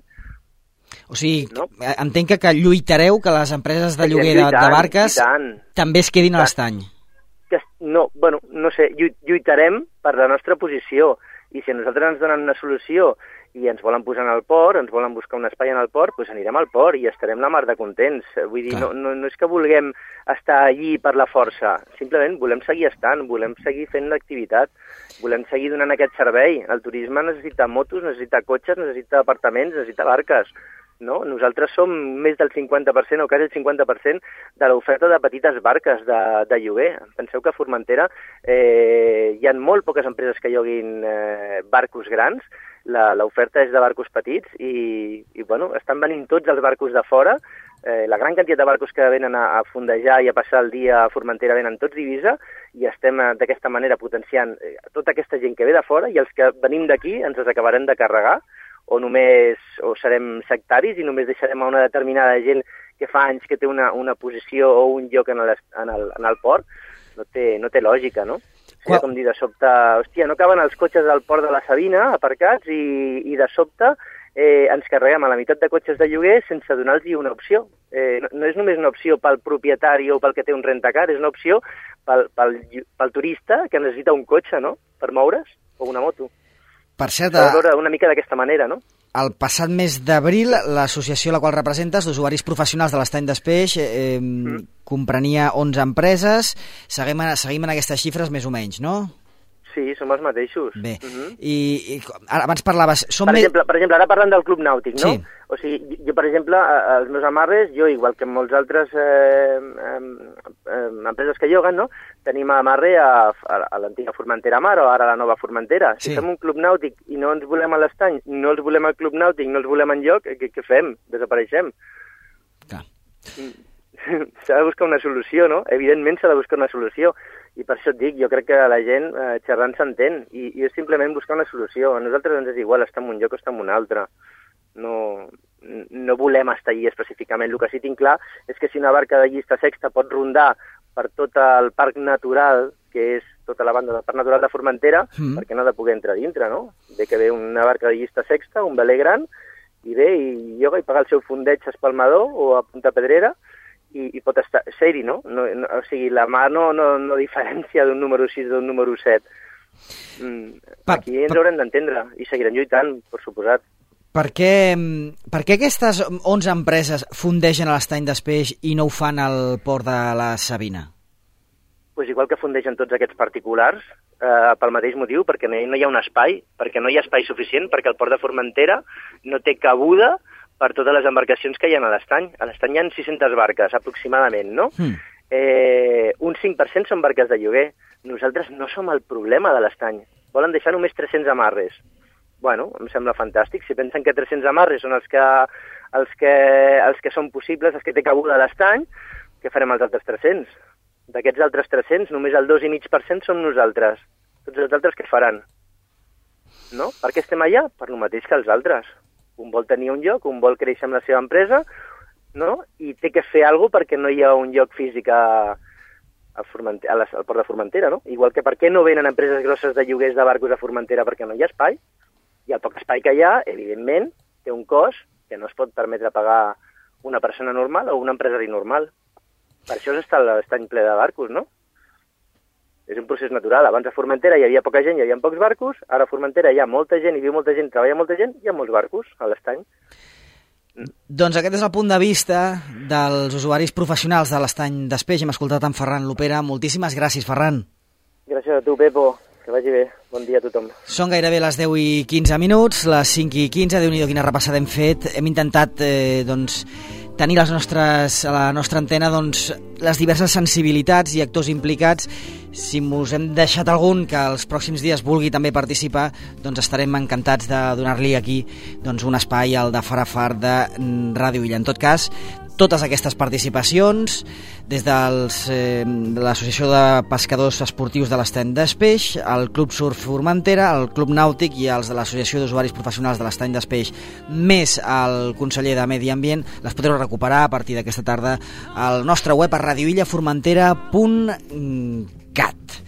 O sigui, no? Entenc que, que lluitareu que les empreses de lloguer de, de barques també es quedin a l'estany. No, bueno, no sé, lluitarem per la nostra posició, i si a nosaltres ens donen una solució i ens volen posar en el port, ens volen buscar un espai en el port, doncs anirem al port i estarem la mar de contents. Vull dir, no, no, no és que vulguem estar allí per la força, simplement volem seguir estant, volem seguir fent l'activitat, volem seguir donant aquest servei. El turisme necessita motos, necessita cotxes, necessita apartaments, necessita barques. No? Nosaltres som més del cinquanta per cent o quasi el cinquanta per cent de l'oferta de petites barques de, de lloguer. Penseu que a Formentera eh, hi ha molt poques empreses que lloguin eh, barcos grans, l'oferta és de barcos petits i, i bueno, estan venint tots els barcos de fora, eh, la gran quantitat de barcos que venen a, a fondejar i a passar el dia a Formentera venen tots d'Eivissa, i estem eh, d'aquesta manera potenciant eh, tota aquesta gent que ve de fora, i els que venim d'aquí ens els acabarem de carregar, o només o serem sectaris i només deixarem a una determinada gent que fa anys que té una, una posició o un lloc en el, en el, en el port. No té, no té lògica, no? Seria com dir de sobte, hòstia, no caben els cotxes del port de la Sabina aparcats i, i de sobte eh, ens carreguem a la meitat de cotxes de lloguer sense donar-los una opció. Eh, no, no és només una opció pel propietari o pel que té un rentacar, és una opció pel, pel, pel turista que necessita un cotxe, no?, per moure's, o una moto. Per cert, una mica d'aquesta manera, no? El passat mes d'abril, l'associació a la qual representes, d'usuaris professionals de l'estany d'Espeix, eh, mm. comprenia onze empreses. Seguim, seguim en aquestes xifres més o menys, no? Sí, som els mateixos. Bé, uh-huh. I, i abans parlaves... Som per, exemple, per exemple, ara parlant del Club Nàutic, no? Sí. O sigui, jo, per exemple, els meus amarres, jo, igual que molts altres eh, eh, eh, empreses que lloguen, no?, tenim amarre a, a, a l'antiga Formentera Mar o ara a la nova Formentera. Si sí. fem un Club Nàutic i no ens volem a l'estany, no els volem al Club Nàutic, no els volem enlloc, què, què fem? Desapareixem. Clar. S'ha de buscar una solució, no? Evidentment s'ha de buscar una solució. I per això et dic, jo crec que la gent eh, xerrant s'entén, i, i és simplement buscar una solució. A nosaltres ens és igual estar en un lloc o estar en un altre. No, no volem estar allí específicament. El que sí tinc clar és que si una barca de llista sexta pot rondar per tot el parc natural, que és tota la banda del parc natural de Formentera, mm. perquè no ha de poder entrar dintre, no? Ve que ve una barca de llista sexta, un veler gran, i ve i lloga i paga el seu fondeig a Espalmador o a Punta Pedrera, i, i pot estar seri, no? No, no? O sigui, la mà no, no, no diferència d'un número sis d'un número set. Mm, pa, aquí ens pa... haurem d'entendre i seguirem lluitant, per suposat. Per què, per què aquestes onze empreses fondegen a l'estany d'Espeix i no ho fan al port de la Sabina? Pues igual que fondegen tots aquests particulars, eh, pel mateix motiu, perquè no hi, no hi ha un espai, perquè no hi ha espai suficient, perquè el port de Formentera no té cabuda per totes les embarcacions que hi ha a l'estany. A l'estany hi ha sis-centes barques, aproximadament, no? Mm. Eh, un cinc per cent són barques de lloguer. Nosaltres no som el problema de l'estany. Volen deixar només tres-cents amarres. Bueno, em sembla fantàstic. Si pensen que tres-cents amarres són els que, els que, els que són possibles, els que té cabuda a l'estany, què farem els altres tres-cents? D'aquests altres tres-cents, només el dos coma cinc per cent som nosaltres. Tots els altres què faran? No? Per què estem allà? Per lo mateix que els altres. Un vol tenir un lloc, un vol créixer amb la seva empresa, no? I té que fer alguna cosa perquè no hi ha un lloc físic a, a Formentera, a la, al port de Formentera, no? Igual que per què no venen empreses grosses de lloguers de barcos a Formentera perquè no hi ha espai. I el poc espai que hi ha, evidentment, té un cost que no es pot permetre pagar una persona normal o un empresari normal. Per això està l'estany ple de barcos, no? És un procés natural. Abans a Formentera hi havia poca gent, hi havia pocs barcos, ara a Formentera hi ha molta gent, hi viu molta gent, treballa molta gent, hi ha molts barcos a l'estany. Doncs aquest és el punt de vista dels usuaris professionals de l'estany d'Espeix. Hem escoltat en Ferran Lopera. Moltíssimes gràcies, Ferran. Gràcies a tu, Pepo. Que vagi bé. Bon dia a tothom. Són gairebé les deu i quinze minuts, les cinc i quinze. Déu-n'hi-do quina repassada hem fet. Hem intentat eh, doncs, tenir les nostres, a la nostra antena doncs, les diverses sensibilitats i actors implicats. Si us hem deixat algun que els pròxims dies vulgui també participar, doncs estarem encantats de donar-li aquí doncs, un espai al de Far a Far de Ràdio Illa. En tot cas, totes aquestes participacions des dels, eh, de l'Associació de Pescadors Esportius de l'Estany d'Espeix, el Club Surf Formentera, el Club Nàutic i els de l'Associació d'Usuaris Professionals de l'Estany d'Espeix, més el conseller de Medi Ambient, les podreu recuperar a partir d'aquesta tarda al nostre web a radioillaformentera punt cat.